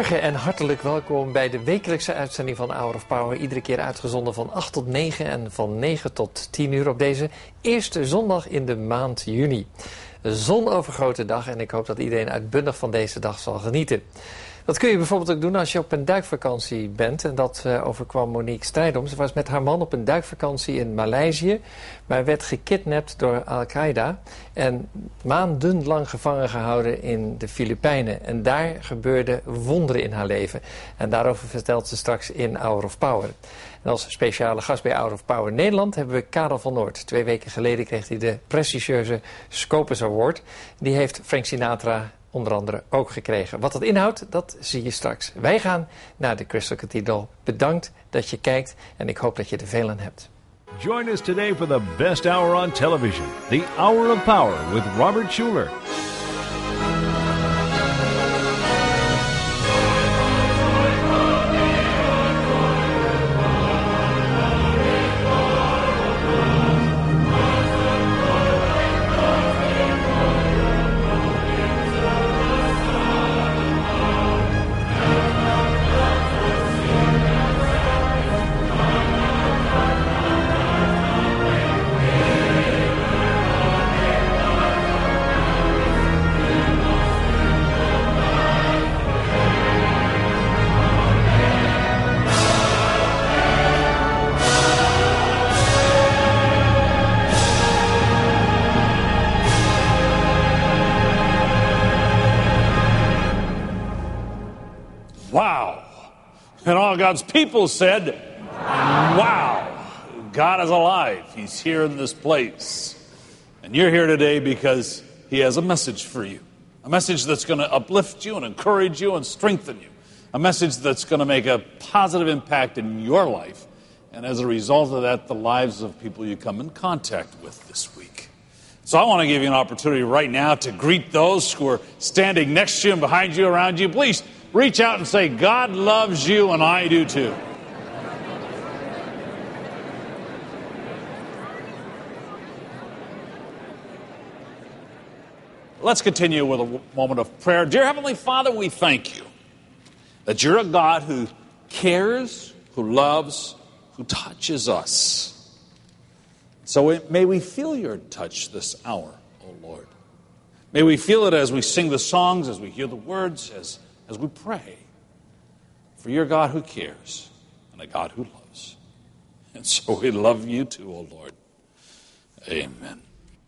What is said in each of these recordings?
Goedemorgen en hartelijk welkom bij de wekelijkse uitzending van Hour of Power. Iedere keer uitgezonden van 8 tot 9 en van 9 tot 10 uur op deze eerste zondag in de maand juni. Een zonovergrote dag en ik hoop dat iedereen uitbundig van deze dag zal genieten. Dat kun je bijvoorbeeld ook doen als je op een duikvakantie bent. En dat overkwam Monique Strijdom. Ze was met haar man op een duikvakantie in Maleisië. Maar werd gekidnapt door Al-Qaeda. En maandenlang gevangen gehouden in de Filipijnen. En daar gebeurden wonderen in haar leven. En daarover vertelt ze straks in Hour of Power. En als speciale gast bij Hour of Power Nederland hebben we Karel van Noord. 2 weken geleden kreeg hij de prestigieuze Scopus Award. Die heeft Frank Sinatra onder andere ook gekregen. Wat dat inhoudt, dat zie je straks. Wij gaan naar de Crystal Cathedral. Bedankt dat je kijkt en ik hoop dat je er veel aan hebt. Join us today for the best hour on television, the Hour of Power with Robert Schuller. Wow. And all God's people said, wow. God is alive. He's here in this place. And you're here today because he has a message for you. A message that's going to uplift you and encourage you and strengthen you. A message that's going to make a positive impact in your life. And as a result of that, the lives of people you come in contact with this week. So I want to give you an opportunity right now to greet those who are standing next to you and behind you, around you. Please reach out and say, God loves you and I do too. Let's continue with a moment of prayer. Dear Heavenly Father, we thank you that you're a God who cares, who loves, who touches us. So may we feel your touch this hour, O Lord. May we feel it as we sing the songs, as we hear the words, as we pray. For you're a God who cares and a God who loves. And so we love you too, O Lord. Amen.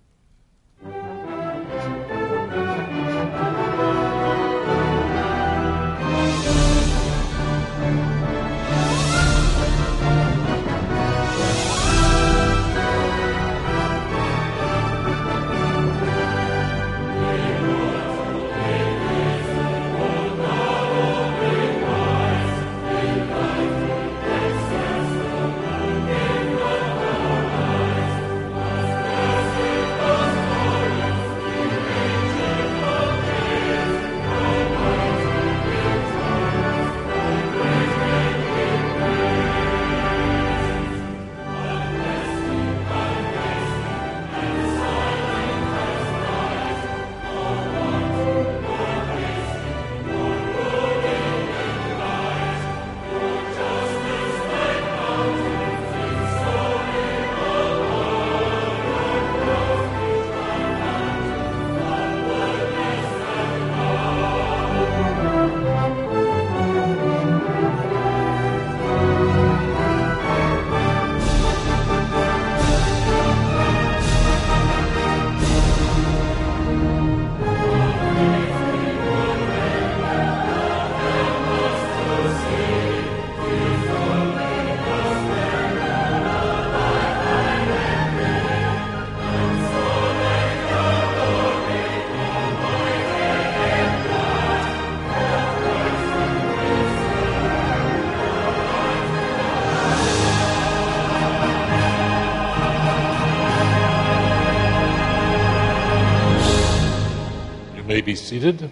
Be seated.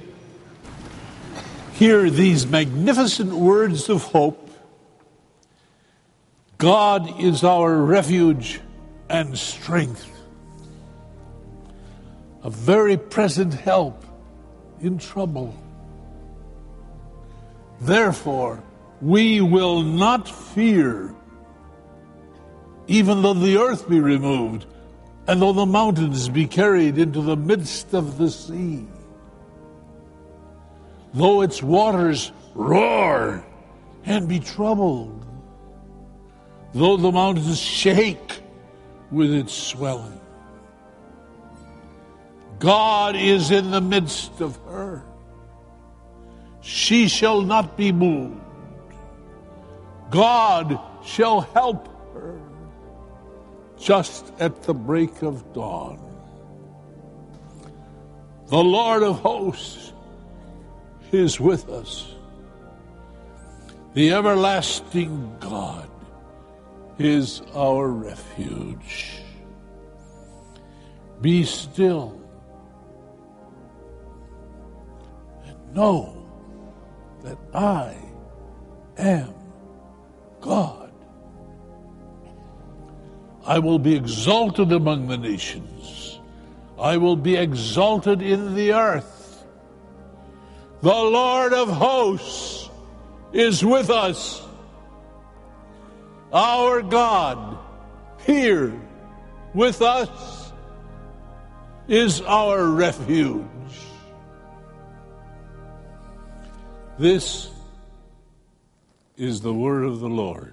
Hear these magnificent words of hope. God is our refuge and strength, a very present help in trouble. Therefore, we will not fear, even though the earth be removed, and though the mountains be carried into the midst of the sea, though its waters roar and be troubled, though the mountains shake with its swelling. God is in the midst of her. She shall not be moved. God shall help her just at the break of dawn. The Lord of hosts is with us. The everlasting God is our refuge. Be still and know that I am God. I will be exalted among the nations. I will be exalted in the earth. The Lord of hosts is with us. Our God here with us is our refuge. This is the word of the Lord.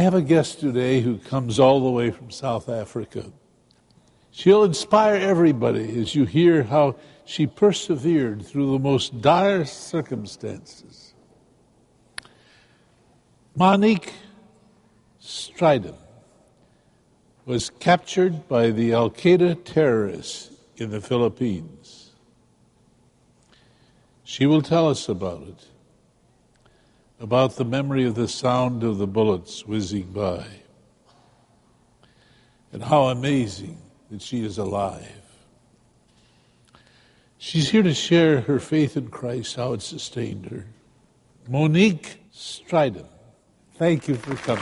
have a guest today who comes all the way from South Africa. She'll inspire everybody as you hear how she persevered through the most dire circumstances. Monique Strydom was captured by the Al-Qaeda terrorists in the Philippines. She will tell us about it, about the memory of the sound of the bullets whizzing by, and how amazing that she is alive. She's here to share her faith in Christ, how it sustained her. Monique Strydom, thank you for coming.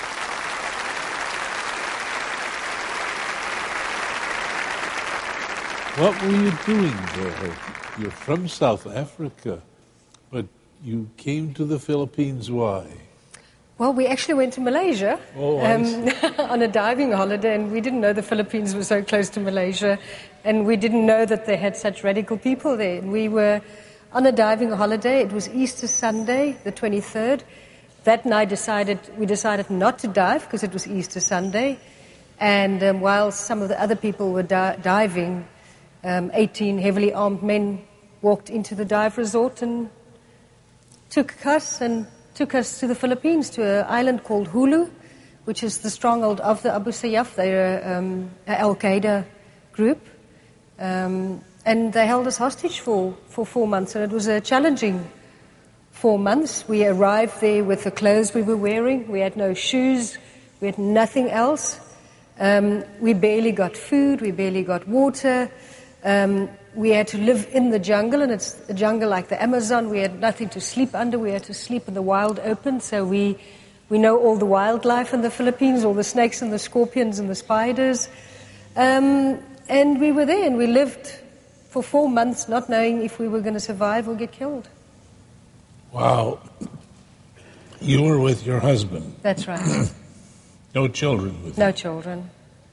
What were you doing there? You're from South Africa, but you came to the Philippines. Why? Well, we actually went to Malaysia on a diving holiday, and we didn't know the Philippines was so close to Malaysia, and we didn't know that they had such radical people there. And we were on a diving holiday. It was Easter Sunday, the 23rd. That night we decided not to dive because it was Easter Sunday, and while some of the other people were diving, 18 heavily armed men walked into the dive resort and took us to the Philippines, to an island called Hulu, which is the stronghold of the Abu Sayyaf. They're an Al-Qaeda group. And they held us hostage for 4 months, and it was a challenging 4 months. We arrived there with the clothes we were wearing. We had no shoes. We had nothing else. We barely got food. We barely got water. We had to live in the jungle, and it's a jungle like the Amazon. We had nothing to sleep under. We had to sleep in the wild open. So we know all the wildlife in the Philippines, all the snakes and the scorpions and the spiders. And we were there, and we lived for 4 months not knowing if we were going to survive or get killed. Wow. You were with your husband. That's right. No children with No you. children.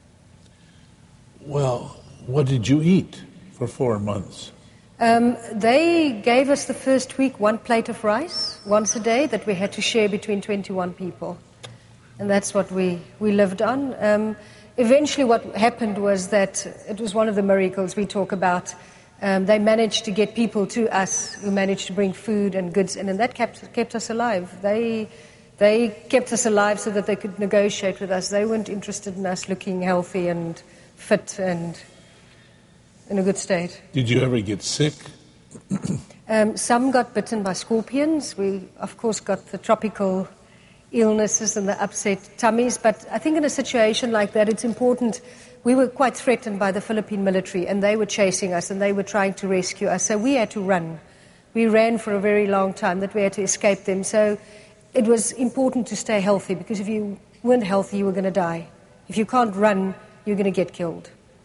Well, what did you eat for 4 months? They gave us the first week 1 plate of rice once a day that we had to share between 21 people. And that's what we lived on. Eventually what happened was that it was one of the miracles we talk about. They managed to get people to us who managed to bring food and goods in, and that kept us alive. They kept us alive so that they could negotiate with us. They weren't interested in us looking healthy and fit and in a good state. Did you ever get sick? Some got bitten by scorpions. We, of course, got the tropical illnesses and the upset tummies. But I think in a situation like that, it's important. We were quite threatened by the Philippine military, and they were chasing us, and they were trying to rescue us. So we had to run. We ran for a very long time, that we had to escape them. So it was important to stay healthy, because if you weren't healthy, you were going to die. If you can't run, you're going to get killed.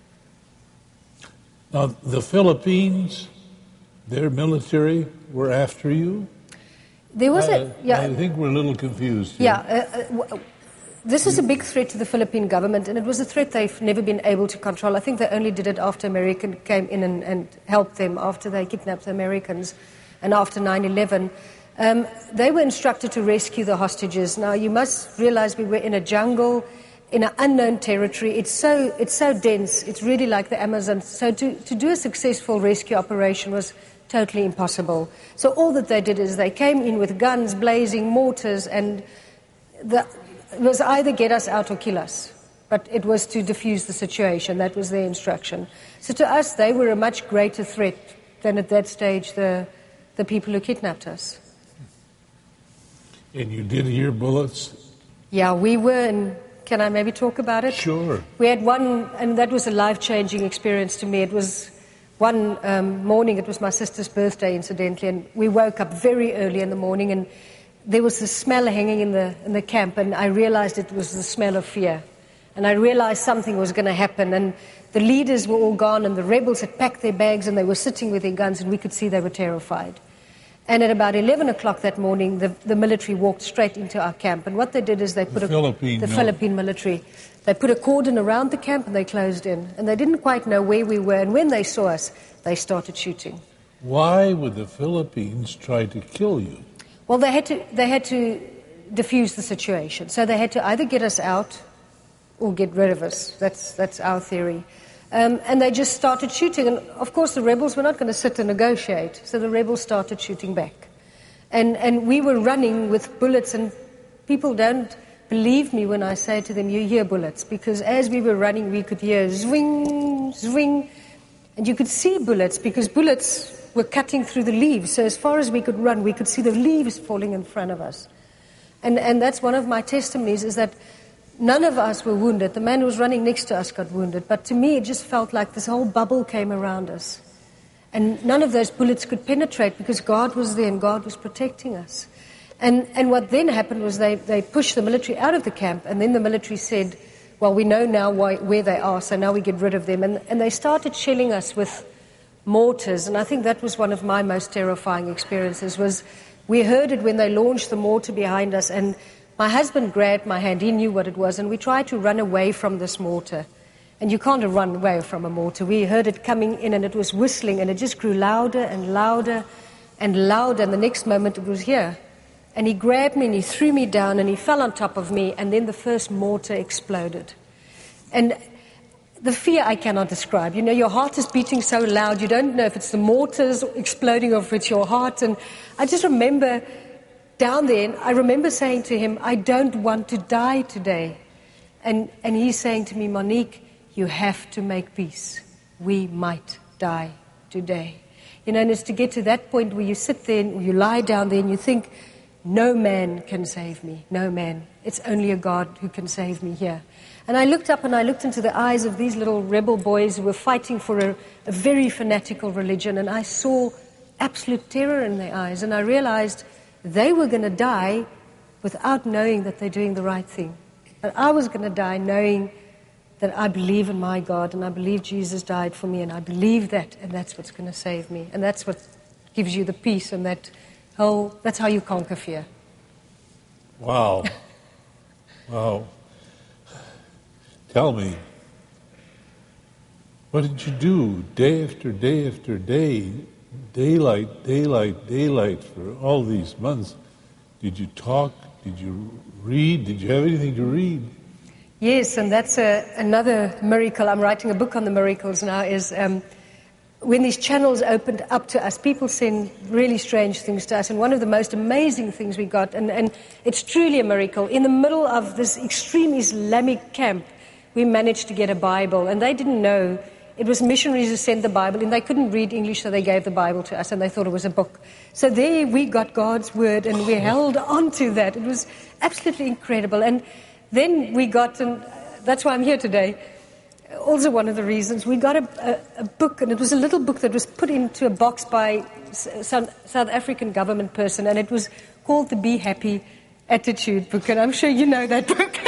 Now, the Philippines, their military were after you? There was I think we're a little confused here. This is a big threat to the Philippine government, and it was a threat they've never been able to control. I think they only did it after America came in and helped them after they kidnapped the Americans and after 9/11. They were instructed to rescue the hostages. Now, you must realize we were in a jungle, in an unknown territory. It's so dense. It's really like the Amazon. So to do a successful rescue operation was totally impossible. So all that they did is they came in with guns, blazing mortars, and it was either get us out or kill us. But it was to defuse the situation. That was their instruction. So to us, they were a much greater threat than at that stage the people who kidnapped us. And you did hear bullets? Yeah, we were, and can I maybe talk about it? Sure. We had one, and that was a life-changing experience to me. It was one morning, it was my sister's birthday, incidentally, and we woke up very early in the morning, and there was the smell hanging in the camp, and I realized it was the smell of fear. And I realized something was going to happen, and the leaders were all gone, and the rebels had packed their bags, and they were sitting with their guns, and we could see they were terrified. And at about 11 o'clock that morning, the military walked straight into our camp. And what they did is they put Philippine military. They put a cordon around the camp and they closed in. And they didn't quite know where we were. And when they saw us, they started shooting. Why would the Philippines try to kill you? Well, they had to diffuse the situation. So they had to either get us out or get rid of us. That's our theory. And they just started shooting. And, of course, the rebels were not going to sit and negotiate. So the rebels started shooting back. And we were running with bullets. And people don't believe me when I say to them, you hear bullets. Because as we were running, we could hear zwing, zwing. And you could see bullets because bullets were cutting through the leaves. So as far as we could run, we could see the leaves falling in front of us. And that's one of my testimonies, is that none of us were wounded. The man who was running next to us got wounded. But to me, it just felt like this whole bubble came around us. And none of those bullets could penetrate because God was there and God was protecting us. And what then happened was they pushed the military out of the camp. And then the military said, well, we know now where they are, so now we get rid of them. And they started shelling us with mortars. And I think that was one of my most terrifying experiences, was we heard it when they launched the mortar behind us, and my husband grabbed my hand. He knew what it was, and we tried to run away from this mortar. And you can't run away from a mortar. We heard it coming in, and it was whistling, and it just grew louder and louder and louder, and the next moment it was here. And he grabbed me, and he threw me down, and he fell on top of me, and then the first mortar exploded. And the fear I cannot describe. You know, your heart is beating so loud, you don't know if it's the mortars exploding or if it's your heart. And I just remember down there, and I remember saying to him, I don't want to die today. And he's saying to me, Monique, you have to make peace. We might die today. You know, and it's to get to that point where you sit there and you lie down there and you think, no man can save me, no man. It's only a God who can save me here. And I looked up and I looked into the eyes of these little rebel boys who were fighting for a very fanatical religion, and I saw absolute terror in their eyes, and I realized they were going to die without knowing that they're doing the right thing. And I was going to die knowing that I believe in my God, and I believe Jesus died for me, and I believe that, and that's what's going to save me. And that's what gives you the peace, and that's how you conquer fear. Wow. Wow. Tell me, what did you do day after day after day, daylight, daylight, daylight for all these months? Did you talk? Did you read? Did you have anything to read? Yes, and that's another miracle. I'm writing a book on the miracles now, is when these channels opened up to us, people send really strange things to us. And one of the most amazing things we got, and it's truly a miracle, in the middle of this extreme Islamic camp, we managed to get a Bible. And they didn't know. It was missionaries who sent the Bible, and they couldn't read English, so they gave the Bible to us, and they thought it was a book. So there we got God's word, and we held on to that. It was absolutely incredible. And then we got, and that's why I'm here today, also one of the reasons, we got a book, and it was a little book that was put into a box by some South African government person, and it was called the Be Happy Attitude book, and I'm sure you know that book.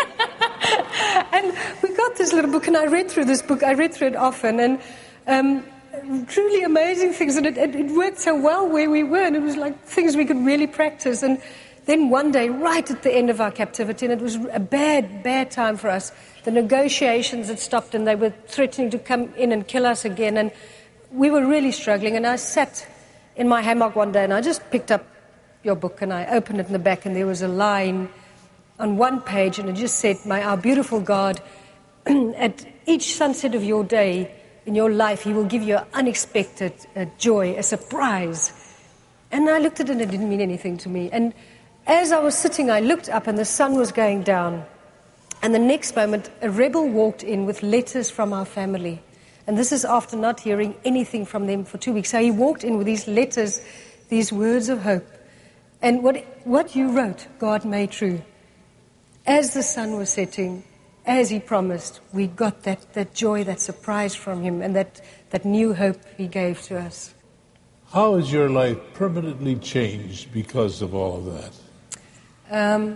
And we got this little book, and I read through this book. I read through it often, and truly amazing things, and it worked so well where we were, and it was like things we could really practice. And then one day, right at the end of our captivity, and it was a bad, bad time for us, the negotiations had stopped, and they were threatening to come in and kill us again, and we were really struggling. And I sat in my hammock one day, and I just picked up your book, and I opened it in the back, and there was a line on one page, and it just said, our beautiful God, at each sunset of your day in your life, He will give you an unexpected joy, a surprise. And I looked at it, and it didn't mean anything to me. And as I was sitting, I looked up, and the sun was going down. And the next moment, a rebel walked in with letters from our family. And this is after not hearing anything from them for 2 weeks. So he walked in with these letters, these words of hope. And what you wrote, God made true. As the sun was setting, as He promised, we got that joy, that surprise from Him, and that new hope He gave to us. How has your life permanently changed because of all that?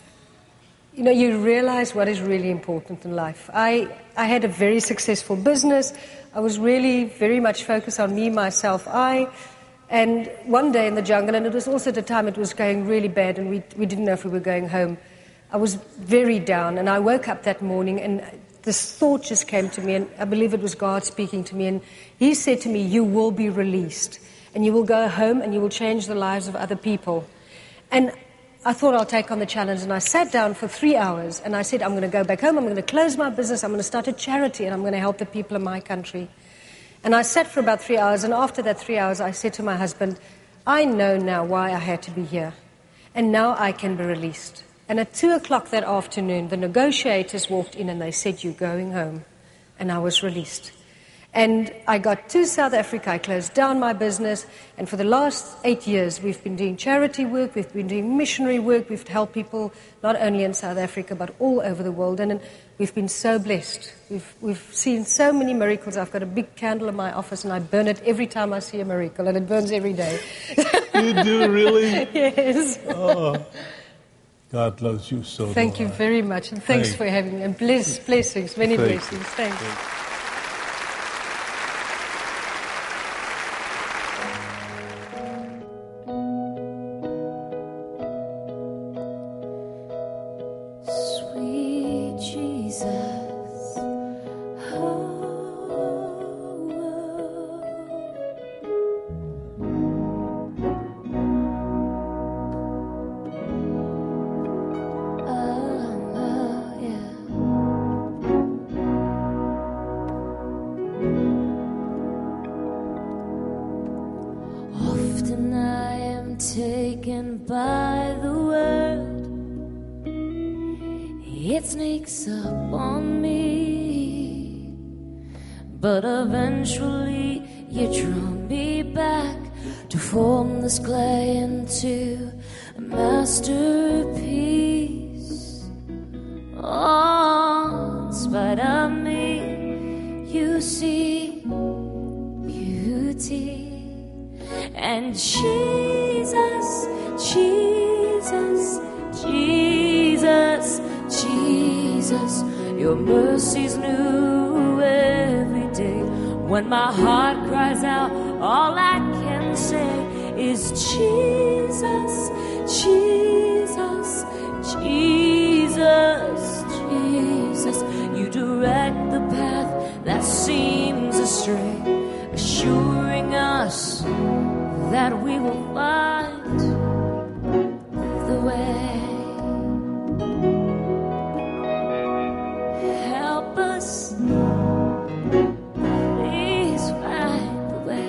You realize what is really important in life. I had a very successful business. I was really very much focused on me, myself, and one day in the jungle, and it was also at the time it was going really bad, and we didn't know if we were going home. I was very down, and I woke up that morning, and this thought just came to me, and I believe it was God speaking to me, and He said to me, you will be released, and you will go home, and you will change the lives of other people. And I thought I'll take on the challenge, and I sat down for 3 hours, and I said, I'm going to go back home, I'm going to close my business, I'm going to start a charity, and I'm going to help the people in my country. And I sat for about 3 hours, and after that 3 hours, I said to my husband, I know now why I had to be here, and now I can be released. And at 2 o'clock that afternoon, the negotiators walked in, and they said, you're going home. And I was released. And I got to South Africa, I closed down my business, and for the last 8 years we've been doing charity work, we've been doing missionary work, we've helped people not only in South Africa but all over the world, and we've been so blessed. We've seen so many miracles. I've got a big candle in my office and I burn it every time I see a miracle, and it burns every day. You do, really? Yes. Oh, God loves you so much. Thank you very much, and thanks for having me, and blessings, many Thank blessings. Thanks. Sweet Jesus, often I am taken by the world. It sneaks up on me, but eventually you draw me back to form this clay into a masterpiece. Oh, in spite of me, you see beauty. And Jesus, Jesus, Jesus, Jesus, your mercy's new every day. When my heart cries out, all I can say is Jesus, Jesus, Jesus, Jesus. You direct the path that seems astray, assuring us that we will find the way. Help us, please find the way.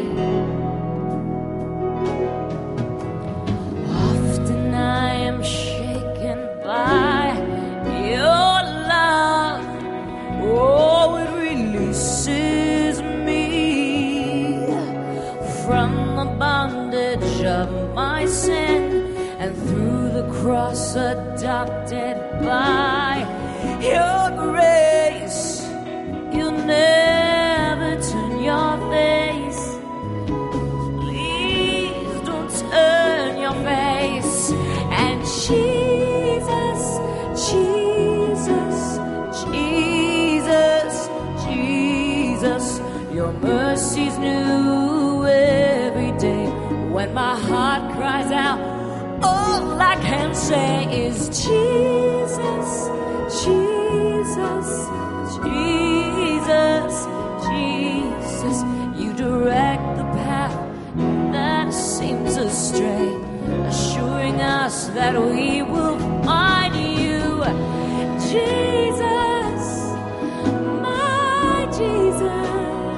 Often I am shaken by your love. Oh, it releases me from the bondage of my sin, and through the cross adopted by your grace. You never turn your face. Please don't turn your face. And Jesus, Jesus, Jesus, Jesus, your mercy's new every day. When my heart cries out, all I can say is Jesus, Jesus, Jesus, Jesus. You direct the path that seems astray, assuring us that we will find you. Jesus, my Jesus,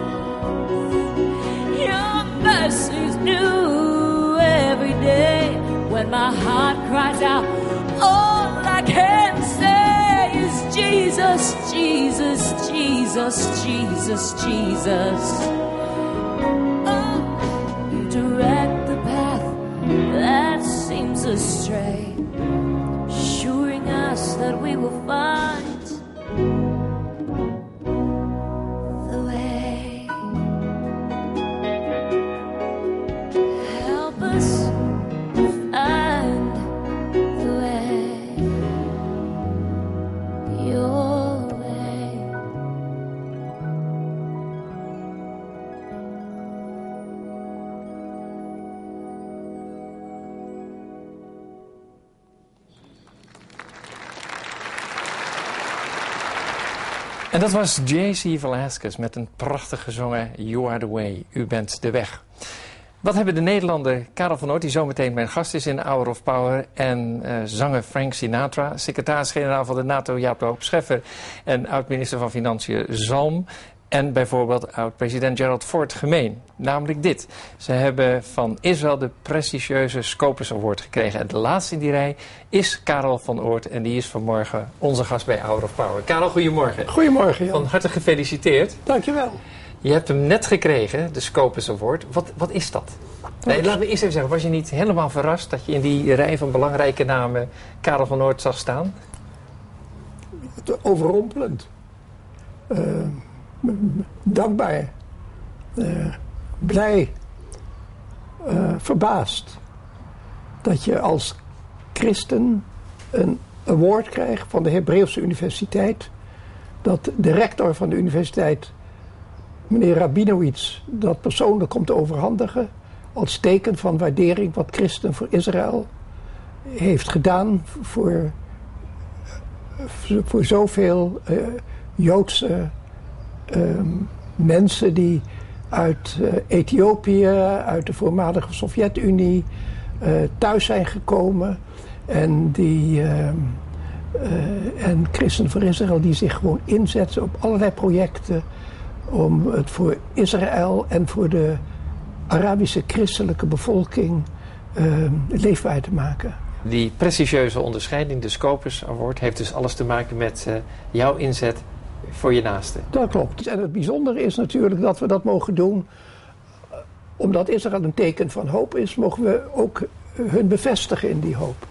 your mercy's new every day. When my heart cries out, all I can say is Jesus, Jesus, Jesus, Jesus, Jesus. Oh, you direct the path that seems astray, assuring us that we will find the way. Help us find the way, your way. En dat was J.C. Velasquez met een prachtig gezongen You Are The Way, U bent de weg. Wat hebben de Nederlander Karel van Oort, die zometeen mijn gast is in Hour of Power, en zanger Frank Sinatra, secretaris-generaal van de NATO Jaap de Hoop Scheffer en oud-minister van Financiën Zalm en bijvoorbeeld oud-president Gerald Ford gemeen? Namelijk dit. Ze hebben van Israël de prestigieuze Scopus Award gekregen. En de laatste in die rij is Karel van Oort en die is vanmorgen onze gast bij Hour of Power. Karel, goedemorgen. Goedemorgen, Jan. Van harte gefeliciteerd. Dankjewel. Je hebt hem net gekregen, de Scopus Award. Wat is dat? Nee, laten we eerst even zeggen, was je niet helemaal verrast dat je in die rij van belangrijke namen Karel van Oort zag staan? Overrompelend. Dankbaar. Blij. Verbaasd. Dat je als christen een award krijgt van de Hebreeuwse Universiteit. Dat de rector van de universiteit, meneer Rabinowitz, dat persoonlijk komt overhandigen als teken van waardering wat Christen voor Israël heeft gedaan voor zoveel Joodse mensen die uit Ethiopië, uit de voormalige Sovjet-Unie thuis zijn gekomen en en Christen voor Israël die zich gewoon inzetten op allerlei projecten om het voor Israël en voor de Arabische christelijke bevolking leefbaar te maken. Die prestigieuze onderscheiding, de Scopus Award, heeft dus alles te maken met jouw inzet voor je naasten. Dat klopt. En het bijzondere is natuurlijk dat we dat mogen doen. Omdat Israël een teken van hoop is, mogen we ook hun bevestigen in die hoop.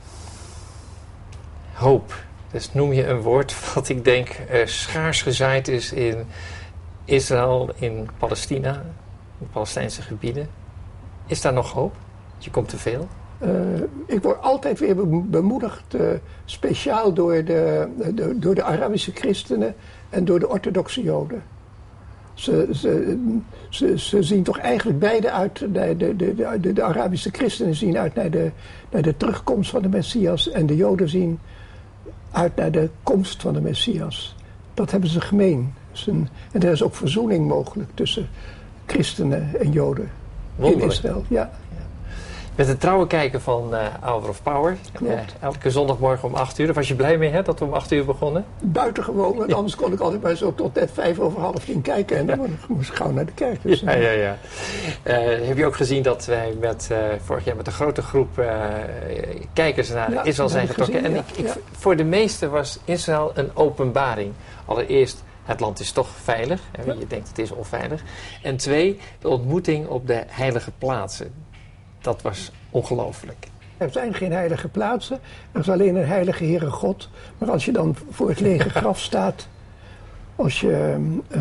Hoop. Dus noem je een woord wat ik denk schaars gezaaid is in Israël, in Palestina, in Palestijnse gebieden. Is daar nog hoop? Je komt te veel? Ik word altijd weer bemoedigd, speciaal door de Arabische christenen en door de orthodoxe Joden. Ze zien toch eigenlijk beide uit, de Arabische christenen zien uit naar de terugkomst van de Messias en de Joden zien uit naar de komst van de Messias. Dat hebben ze gemeen. En er is ook verzoening mogelijk tussen christenen en Joden in Israël. Ja. Met een trouwe kijker van Hour of Power. Elke zondagmorgen om 8 uur. Daar was je blij mee, hè, dat we om 8 uur begonnen? Buitengewoon, want anders kon ik altijd maar zo tot net 5:30 kijken. En dan moest ik gauw naar de kerk. Dus, ja. Heb je ook gezien dat wij vorig jaar met een grote groep kijkers naar Israël zijn getrokken? Gezien, voor de meesten was Israël een openbaring. Allereerst, het land is toch veilig. Hè, je denkt het is onveilig. En 2, de ontmoeting op de heilige plaatsen. Dat was ongelooflijk. Er zijn geen heilige plaatsen. Er is alleen een heilige Heere God. Maar als je dan voor het lege graf staat. Als je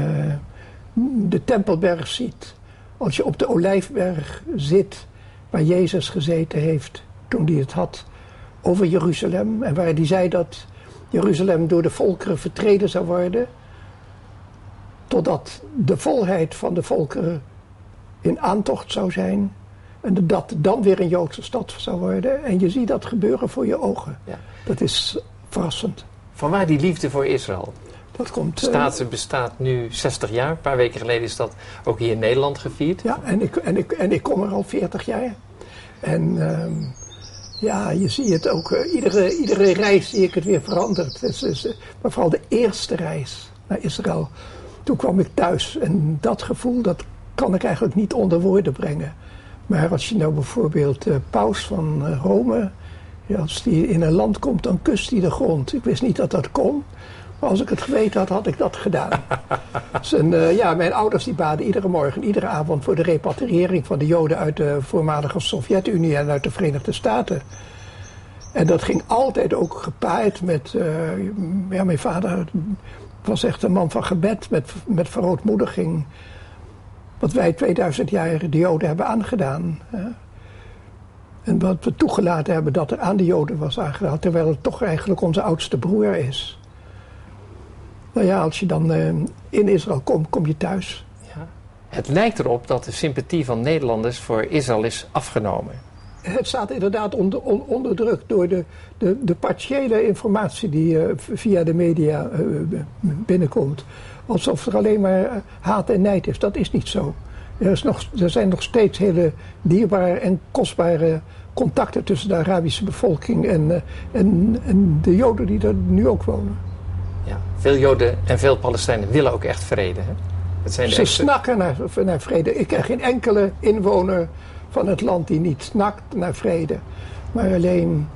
de Tempelberg ziet. Als je op de Olijfberg zit. Waar Jezus gezeten heeft toen hij het had over Jeruzalem. En waar hij zei dat Jeruzalem door de volkeren vertreden zou worden. Totdat de volheid van de volkeren in aantocht zou zijn. En dat dan weer een Joodse stad zou worden. En je ziet dat gebeuren voor je ogen. Ja. Dat is verrassend. Vanwaar die liefde voor Israël? Dat komt... Ze bestaat nu 60 jaar. Een paar weken geleden is dat ook hier in Nederland gevierd. Ja, en ik kom er al 40 jaar. En je ziet het ook. Iedere reis zie ik het weer veranderd. Maar vooral de eerste reis naar Israël. Toen kwam ik thuis. En dat gevoel, dat kan ik eigenlijk niet onder woorden brengen. Maar als je nou bijvoorbeeld paus van Rome, als die in een land komt, dan kust hij de grond. Ik wist niet dat dat kon, maar als ik het geweten had, had ik dat gedaan. Mijn ouders die baden iedere morgen, iedere avond voor de repatriëring van de Joden uit de voormalige Sovjet-Unie en uit de Verenigde Staten. En dat ging altijd ook gepaard met, mijn vader was echt een man van gebed, met verootmoediging. Wat wij 2000 jaar de Joden hebben aangedaan. En wat we toegelaten hebben dat er aan de Joden was aangedaan. Terwijl het toch eigenlijk onze oudste broer is. Nou ja, als je dan in Israël komt, kom je thuis. Ja. Het lijkt erop dat de sympathie van Nederlanders voor Israël is afgenomen. Het staat inderdaad onder druk door de partiële informatie die via de media binnenkomt. Alsof er alleen maar haat en nijd is. Dat is niet zo. Er zijn nog steeds hele dierbare en kostbare contacten tussen de Arabische bevolking en de Joden die er nu ook wonen. Ja, veel Joden en veel Palestijnen willen ook echt vrede. Hè? Het zijn Ze snakken naar vrede. Ik ken geen enkele inwoner van het land die niet snakt naar vrede. Maar alleen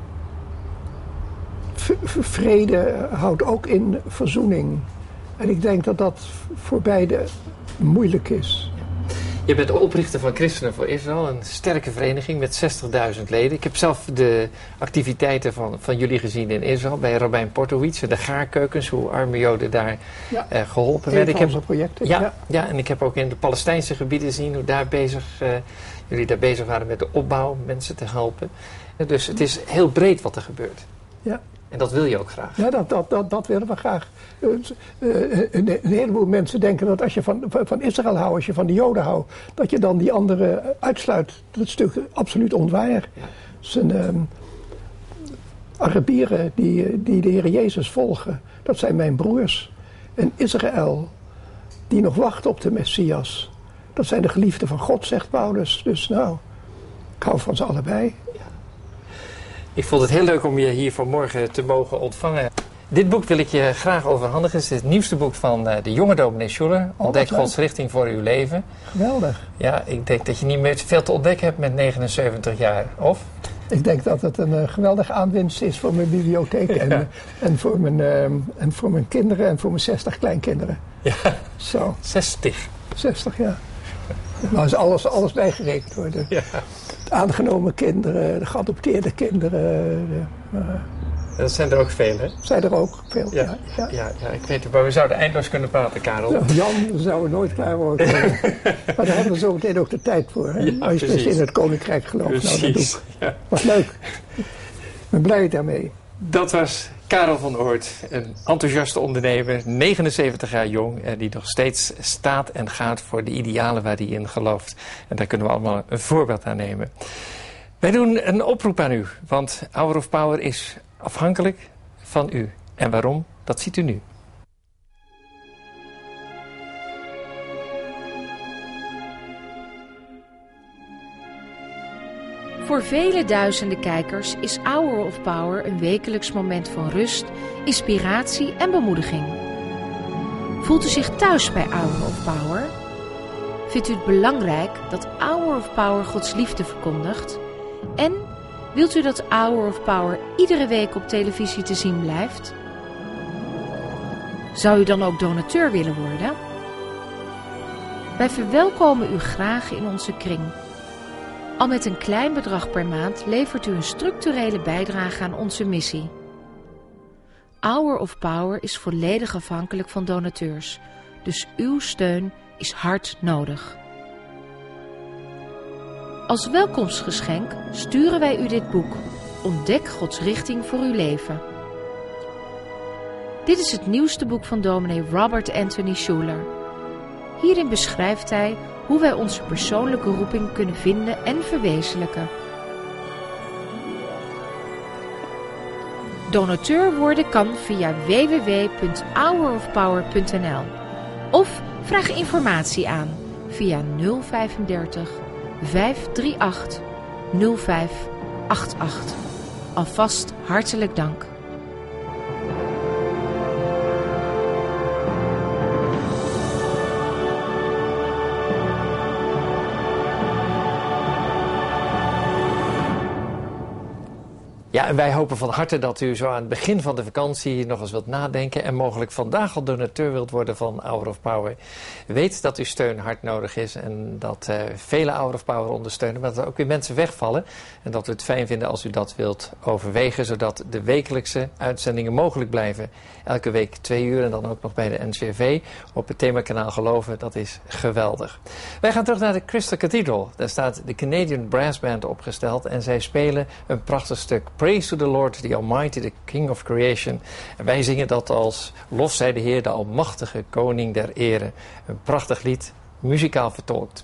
vrede houdt ook in verzoening. En ik denk dat dat voor beide moeilijk is. Je bent de oprichter van Christenen voor Israël, een sterke vereniging met 60.000 leden. Ik heb zelf de activiteiten van jullie gezien in Israël, bij Rabijn Portowitz, de gaarkeukens, hoe arme Joden daar geholpen werden. Een van onze projecten. Ja, en ik heb ook in de Palestijnse gebieden gezien hoe jullie daar bezig waren met de opbouw, mensen te helpen. Dus het is heel breed wat er gebeurt. Ja. En dat wil je ook graag. Ja, dat willen we graag. Een heleboel mensen denken dat als je van Israël houdt, als je van de Joden houdt, dat je dan die anderen uitsluit. Dat is natuurlijk absoluut onwaar. Ja. Zijn Arabieren die de Heer Jezus volgen, dat zijn mijn broers. En Israël, die nog wacht op de Messias, dat zijn de geliefden van God, zegt Paulus. Dus nou, ik hou van ze allebei. Ik vond het heel leuk om je hier vanmorgen te mogen ontvangen. Dit boek wil ik je graag overhandigen. Het is het nieuwste boek van de jonge dominee Schuller. Ontdek Gods richting voor uw leven. Geweldig. Ja, ik denk dat je niet meer veel te ontdekken hebt met 79 jaar, of? Ik denk dat het een geweldige aanwinst is voor mijn bibliotheek en voor mijn kinderen en voor mijn 60 kleinkinderen. Ja, zo. 60. 60, ja. Nou is alles bijgerekend worden. Ja. De aangenomen kinderen, de geadopteerde kinderen. Dat zijn er ook veel, hè? Zijn er ook veel, ja. Ik weet het, maar we zouden eindeloos kunnen praten, Karel. Nou, Jan, we zouden nooit klaar worden. Maar daar hebben we zo meteen ook de tijd voor. Hè? Ja, als je dus in het Koninkrijk gelooft. Precies. Nou, dat doe ik. Was leuk. Ik ben blij daarmee. Dat was Karel van Oort, een enthousiaste ondernemer, 79 jaar jong, die nog steeds staat en gaat voor de idealen waar hij in gelooft. En daar kunnen we allemaal een voorbeeld aan nemen. Wij doen een oproep aan u, want Hour of Power is afhankelijk van u. En waarom? Dat ziet u nu. Voor vele duizenden kijkers is Hour of Power een wekelijks moment van rust, inspiratie en bemoediging. Voelt u zich thuis bij Hour of Power? Vindt u het belangrijk dat Hour of Power Gods liefde verkondigt? En wilt u dat Hour of Power iedere week op televisie te zien blijft? Zou u dan ook donateur willen worden? Wij verwelkomen u graag in onze kring. Al met een klein bedrag per maand levert u een structurele bijdrage aan onze missie. Hour of Power is volledig afhankelijk van donateurs, dus uw steun is hard nodig. Als welkomstgeschenk sturen wij u dit boek, Ontdek Gods richting voor uw leven. Dit is het nieuwste boek van dominee Robert Anthony Schuller. Hierin beschrijft hij hoe wij onze persoonlijke roeping kunnen vinden en verwezenlijken. Donateur worden kan via www.hourofpower.nl of vraag informatie aan via 035 538 0588. Alvast hartelijk dank. Ja, en wij hopen van harte dat u zo aan het begin van de vakantie nog eens wilt nadenken en mogelijk vandaag al donateur wilt worden van Hour of Power. Weet dat uw steun hard nodig is en dat vele Hour of Power ondersteunen, maar dat er ook weer mensen wegvallen. En dat we het fijn vinden als u dat wilt overwegen, zodat de wekelijkse uitzendingen mogelijk blijven. Elke week 2 uur en dan ook nog bij de NCRV op het themakanaal Geloven. Dat is geweldig. Wij gaan terug naar de Crystal Cathedral. Daar staat de Canadian Brass Band opgesteld en zij spelen een prachtig stuk Praise to the Lord, the Almighty, the King of Creation. En wij zingen dat als lof zij de Heer, de almachtige koning der ere. Een prachtig lied, muzikaal vertolkt.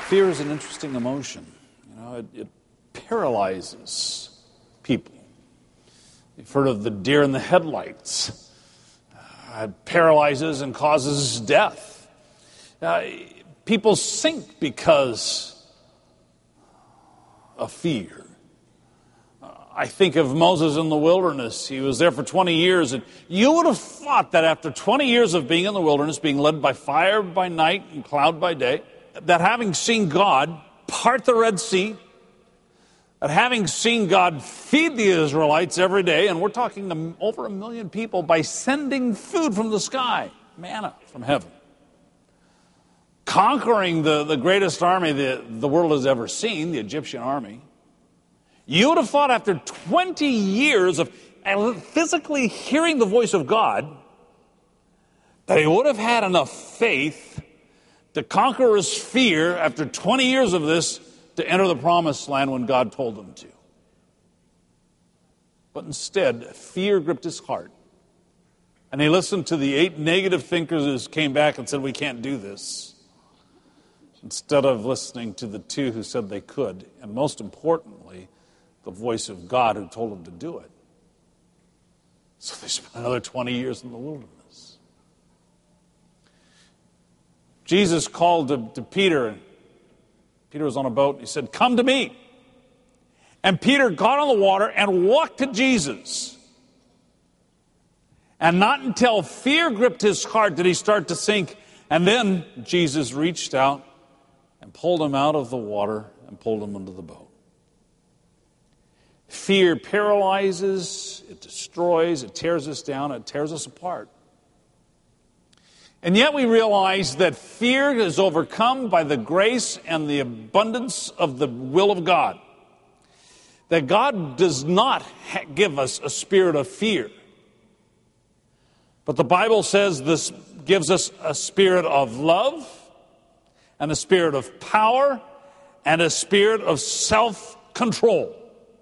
Fear is an interesting emotion. You know, it paralyzes people. You've heard of the deer in the headlights. It paralyzes and causes death. People sink because of fear. I think of Moses in the wilderness. He was there for 20 years, and you would have thought that after 20 years of being in the wilderness, being led by fire by night and cloud by day, that having seen God part the Red Sea, that having seen God feed the Israelites every day, and we're talking over 1 million people, by sending food from the sky, manna from heaven, conquering the greatest army the world has ever seen, the Egyptian army, you would have thought after 20 years of physically hearing the voice of God that he would have had enough faith to conquer his fear after 20 years of this to enter the promised land when God told him to. But instead, fear gripped his heart. And he listened to the 8 negative thinkers who came back and said, we can't do this, instead of listening to the 2 who said they could, and most importantly, the voice of God who told him to do it. So they spent another 20 years in the wilderness. Jesus called to Peter, and Peter was on a boat, and he said, come to me. And Peter got on the water and walked to Jesus. And not until fear gripped his heart did he start to sink. And then Jesus reached out and pulled him out of the water and pulled him into the boat. Fear paralyzes, it destroys, it tears us down, it tears us apart. And yet we realize that fear is overcome by the grace and the abundance of the will of God. That God does not give us a spirit of fear. But the Bible says this gives us a spirit of love, and a spirit of power, and a spirit of self-control.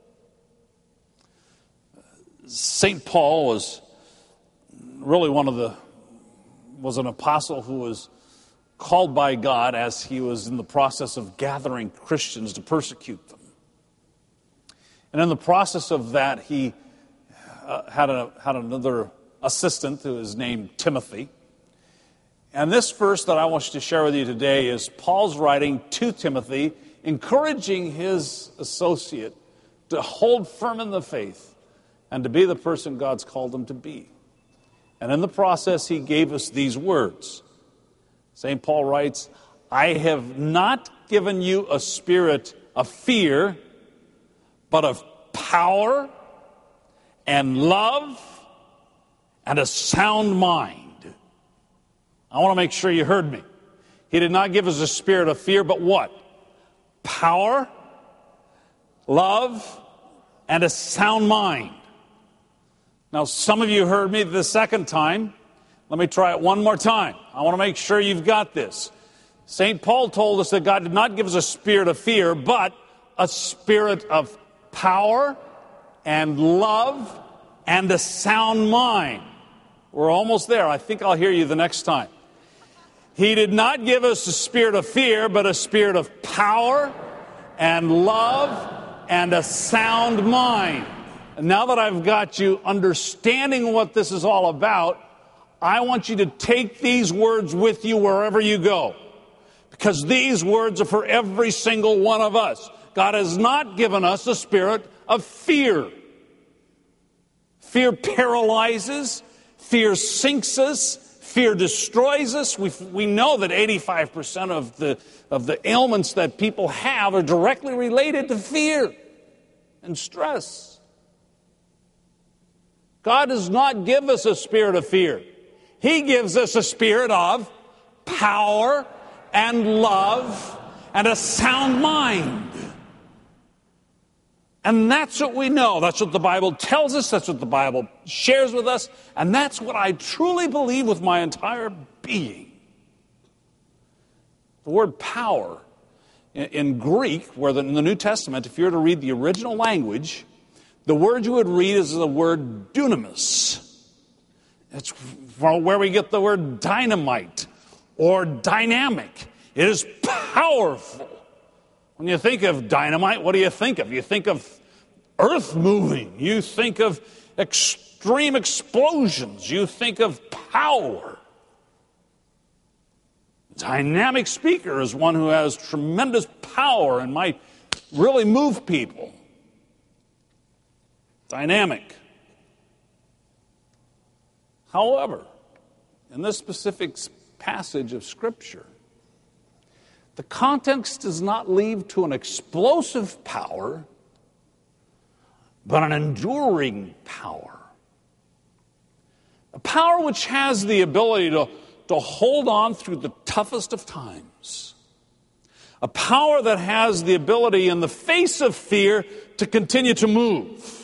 St. Paul was really was an apostle who was called by God as he was in the process of gathering Christians to persecute them. And in the process of that, he had another assistant who is named Timothy. And this verse that I want to share with you today is Paul's writing to Timothy, encouraging his associate to hold firm in the faith and to be the person God's called him to be. And in the process, he gave us these words. St. Paul writes, I have not given you a spirit of fear, but of power and love and a sound mind. I want to make sure you heard me. He did not give us a spirit of fear, but what? Power, love, and a sound mind. Now, some of you heard me the second time. Let me try it one more time. I want to make sure you've got this. St. Paul told us that God did not give us a spirit of fear, but a spirit of power and love and a sound mind. We're almost there. I think I'll hear you the next time. He did not give us a spirit of fear, but a spirit of power and love and a sound mind. And now that I've got you understanding what this is all about, I want you to take these words with you wherever you go. Because these words are for every single one of us. God has not given us a spirit of fear. Fear paralyzes. Fear sinks us. Fear destroys us. We know that 85% of the ailments that people have are directly related to fear and stress. God does not give us a spirit of fear. He gives us a spirit of power and love and a sound mind. And that's what we know. That's what the Bible tells us. That's what the Bible shares with us. And that's what I truly believe with my entire being. The word power in Greek, in the New Testament, if you were to read the original language, the word you would read is the word dunamis. It's where we get the word dynamite or dynamic. It is powerful. When you think of dynamite, what do you think of? You think of earth moving. You think of extreme explosions. You think of power. A dynamic speaker is one who has tremendous power and might really move people. Dynamic. However, in this specific passage of Scripture, the context does not lead to an explosive power, but an enduring power. A power which has the ability to hold on through the toughest of times. A power that has the ability in the face of fear to continue to move.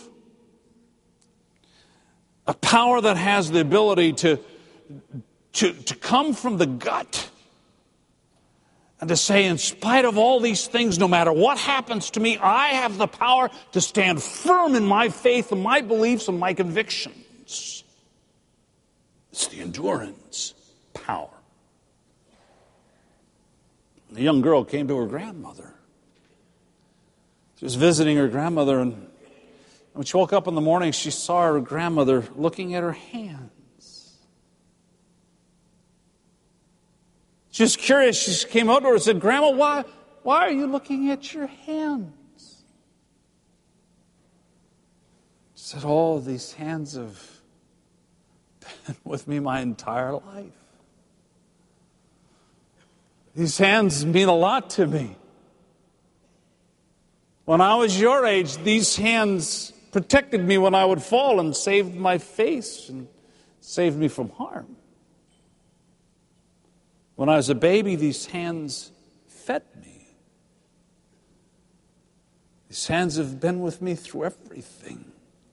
A power that has the ability to come from the gut and to say, in spite of all these things, no matter what happens to me, I have the power to stand firm in my faith and my beliefs and my convictions. It's the endurance power. The young girl came to her grandmother. She was visiting her grandmother, and when she woke up in the morning, she saw her grandmother looking at her hands. She was curious. She came out to her and said, "Grandma, why are you looking at your hands?" She said, "Oh, these hands have been with me my entire life. These hands mean a lot to me. When I was your age, these hands protected me when I would fall and saved my face and saved me from harm. When I was a baby, these hands fed me. These hands have been with me through everything.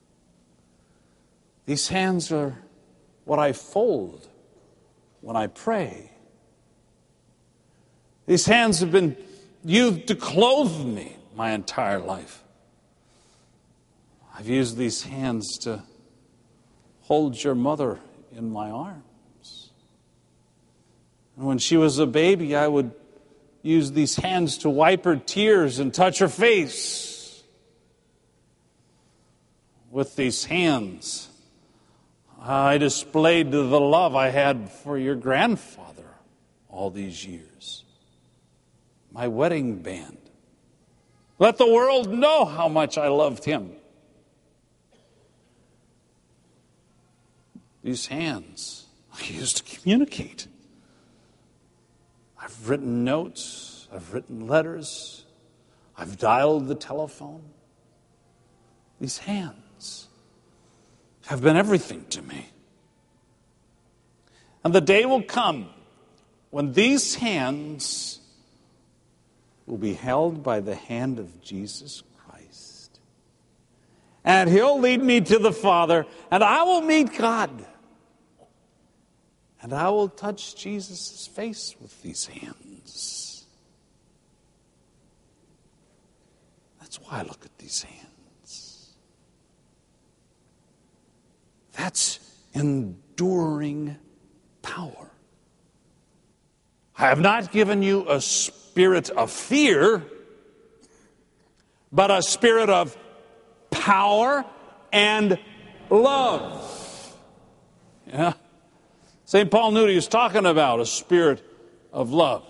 These hands are what I fold when I pray. These hands have been used to clothe me my entire life. I've used these hands to hold your mother in my arms. And when she was a baby, I would use these hands to wipe her tears and touch her face. With these hands, I displayed the love I had for your grandfather all these years. My wedding band. Let the world know how much I loved him. These hands I used to communicate. I've written notes. I've written letters. I've dialed the telephone. These hands have been everything to me. And the day will come when these hands will be held by the hand of Jesus Christ. And He'll lead me to the Father, and I will meet God. And I will touch Jesus' face with these hands. That's why I look at these hands. That's enduring power. I have not given you a spirit of fear, but a spirit of power and love. Yeah. St. Paul knew what he was talking about, a spirit of love.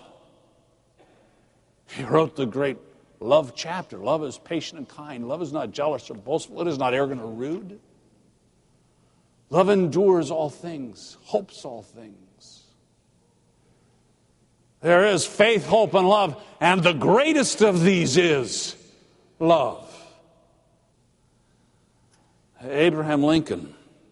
He wrote the great love chapter. Love is patient and kind. Love is not jealous or boastful. It is not arrogant or rude. Love endures all things, hopes all things. There is faith, hope, and love, and the greatest of these is love. Abraham Lincoln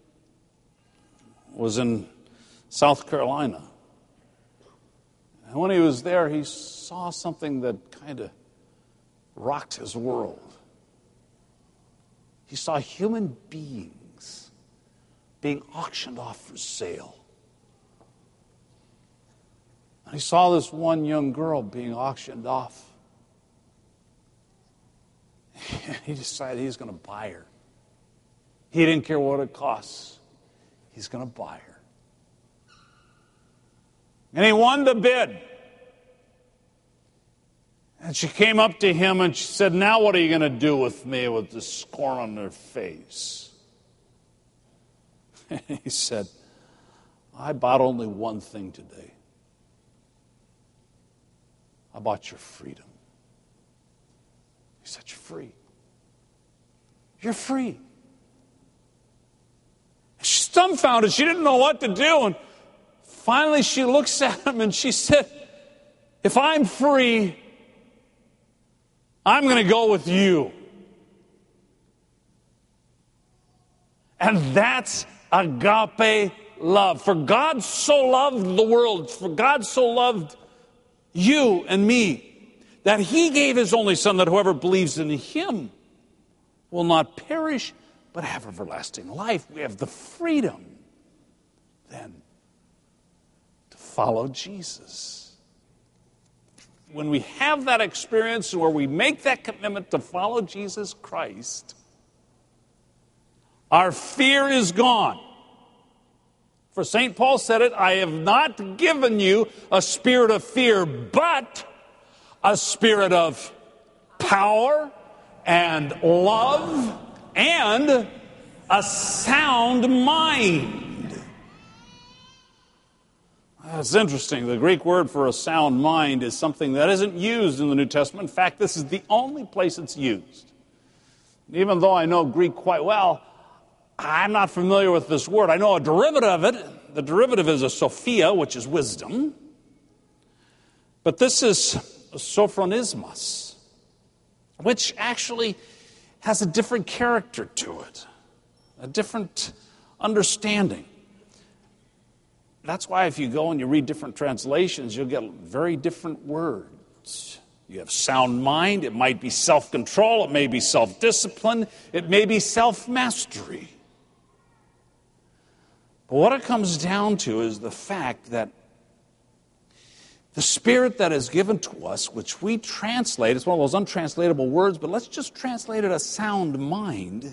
was in South Carolina. And when he was there, he saw something that kind of rocked his world. He saw human beings being auctioned off for sale. And he saw this one young girl being auctioned off. And he decided he's going to buy her. He didn't care what it costs. He's going to buy her. And he won the bid. And she came up to him and she said, "Now what are you going to do with me?" with this scorn on her face. And he said, "I bought only one thing today. I bought your freedom." He said, "You're free. You're free." She's dumbfounded. She didn't know what to do. And finally she looks at him and she said, "If I'm free, I'm going to go with you." And that's agape love. For God so loved the world, for God so loved you and me, that he gave his only Son, that whoever believes in him will not perish, but have everlasting life. We have the freedom then to follow Jesus. When we have that experience where we make that commitment to follow Jesus Christ, our fear is gone. For St. Paul said it, "I have not given you a spirit of fear, but a spirit of power and love and a sound mind." That's interesting. The Greek word for a sound mind is something that isn't used in the New Testament. In fact, this is the only place it's used. Even though I know Greek quite well, I'm not familiar with this word. I know a derivative of it. The derivative is a sophia, which is wisdom. But this is sophronismos, which actually has a different character to it, a different understanding. That's why if you go and you read different translations, you'll get very different words. You have sound mind. It might be self-control. It may be self-discipline. It may be self-mastery. But what it comes down to is the fact that the Spirit that is given to us, which we translate, it's one of those untranslatable words, but let's just translate it a sound mind,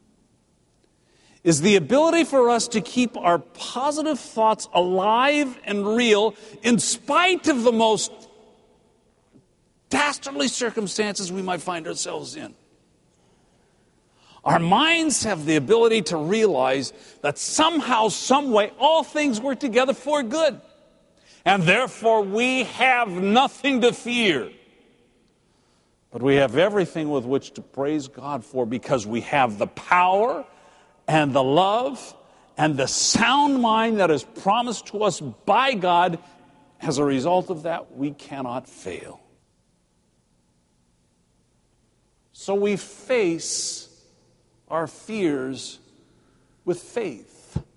is the ability for us to keep our positive thoughts alive and real in spite of the most dastardly circumstances we might find ourselves in. Our minds have the ability to realize that somehow, some way, all things work together for good. And therefore, we have nothing to fear. But we have everything with which to praise God for, because we have the power and the love and the sound mind that is promised to us by God. As a result of that, we cannot fail. So we face our fears with faith.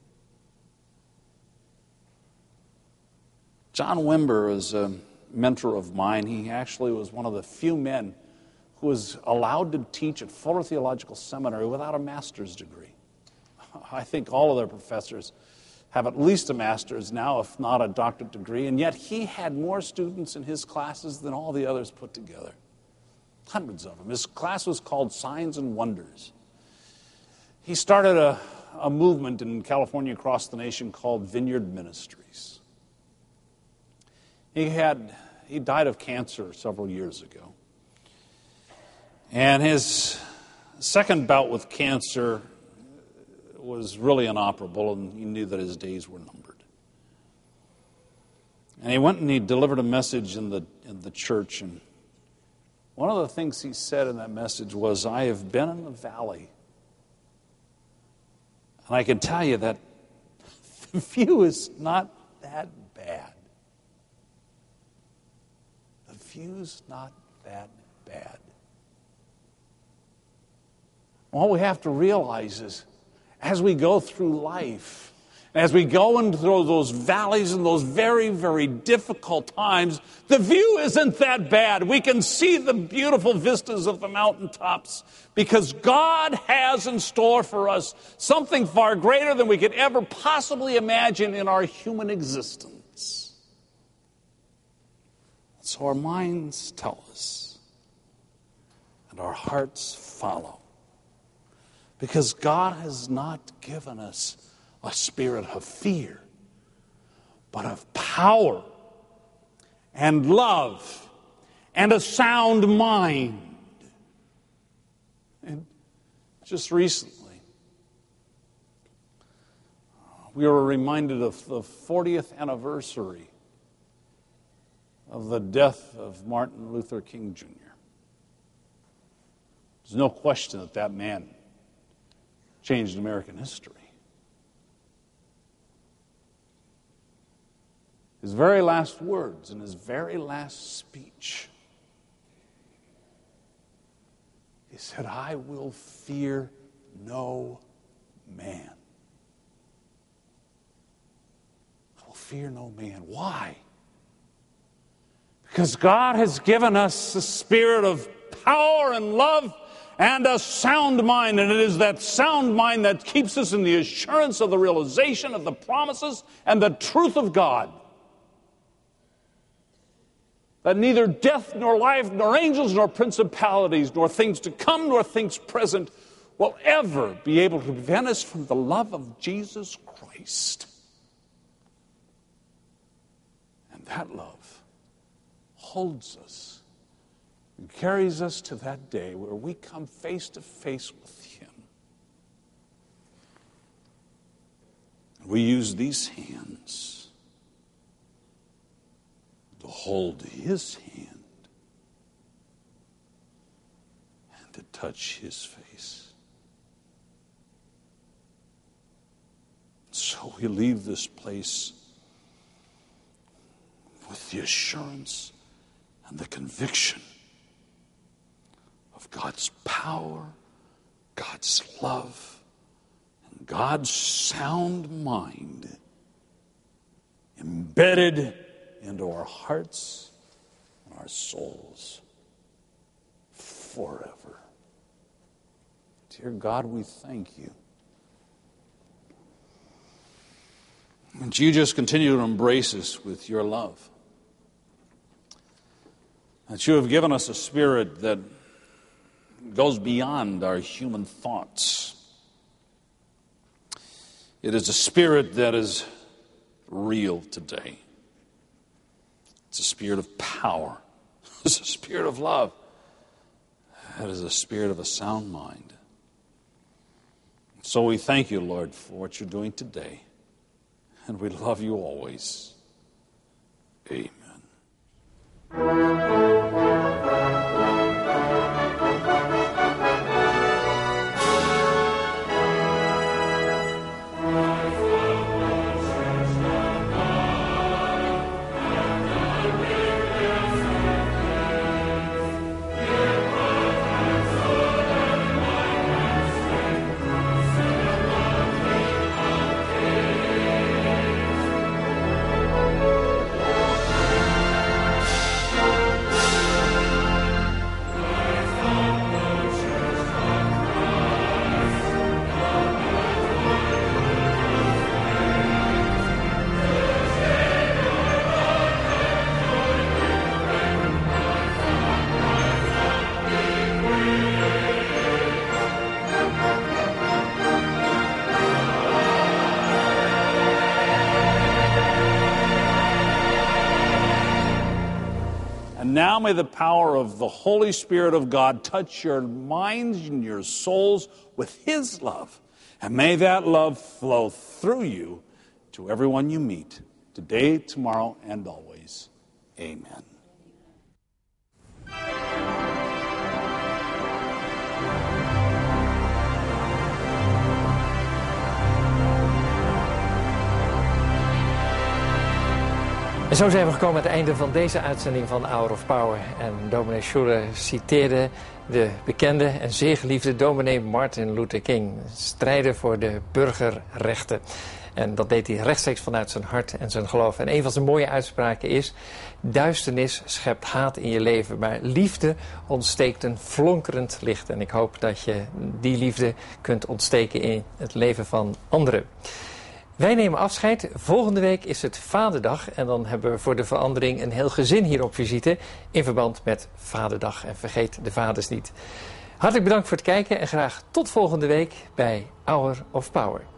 John Wimber is a mentor of mine. He actually was one of the few men who was allowed to teach at Fuller Theological Seminary without a master's degree. I think all of their professors have at least a master's now, if not a doctorate degree, and yet he had more students in his classes than all the others put together. Hundreds of them. His class was called Signs and Wonders. He started a movement in California across the nation called Vineyard Ministries. He died of cancer several years ago. And his second bout with cancer was really inoperable, and he knew that his days were numbered. And he went and he delivered a message in the church, and one of the things he said in that message was, "I have been in the valley, and I can tell you that the view is not that bad. The view's not that bad." All we have to realize is, as we go through life, as we go into those valleys and those very, very difficult times, the view isn't that bad. We can see the beautiful vistas of the mountaintops because God has in store for us something far greater than we could ever possibly imagine in our human existence. So our minds tell us, and our hearts follow. Because God has not given us a spirit of fear, but of power and love and a sound mind. And just recently, we were reminded of the 40th anniversary of the death of Martin Luther King Jr. There's no question that that man changed American history. His very last words in his very last speech, he said, "I will fear no man." I will fear no man. Why? Because God has given us a spirit of power and love and a sound mind, and it is that sound mind that keeps us in the assurance of the realization of the promises and the truth of God. That neither death nor life, nor angels, nor principalities, nor things to come, nor things present will ever be able to prevent us from the love of Jesus Christ. And that love holds us and carries us to that day where we come face to face with Him. We use these hands to hold His hand and to touch His face. So we leave this place with the assurance and the conviction of God's power, God's love, and God's sound mind embedded into our hearts and our souls forever. Dear God, we thank You. And You just continue to embrace us with Your love. That You have given us a spirit that goes beyond our human thoughts. It is a spirit that is real today. It's a spirit of power. It's a spirit of love. It is a spirit of a sound mind. So we thank You, Lord, for what You're doing today. And we love You always. Amen. Now may the power of the Holy Spirit of God touch your minds and your souls with His love. And may that love flow through you to everyone you meet, today, tomorrow, and always. Amen. En zo zijn we gekomen aan het einde van deze uitzending van Hour of Power. En dominee Schuller citeerde de bekende en zeer geliefde dominee Martin Luther King. Strijden voor de burgerrechten. En dat deed hij rechtstreeks vanuit zijn hart en zijn geloof. En een van zijn mooie uitspraken is: duisternis schept haat in je leven, maar liefde ontsteekt een flonkerend licht. En ik hoop dat je die liefde kunt ontsteken in het leven van anderen. Wij nemen afscheid. Volgende week is het Vaderdag. En dan hebben we voor de verandering een heel gezin hier op visite in verband met Vaderdag. En vergeet de vaders niet. Hartelijk bedankt voor het kijken en graag tot volgende week bij Hour of Power.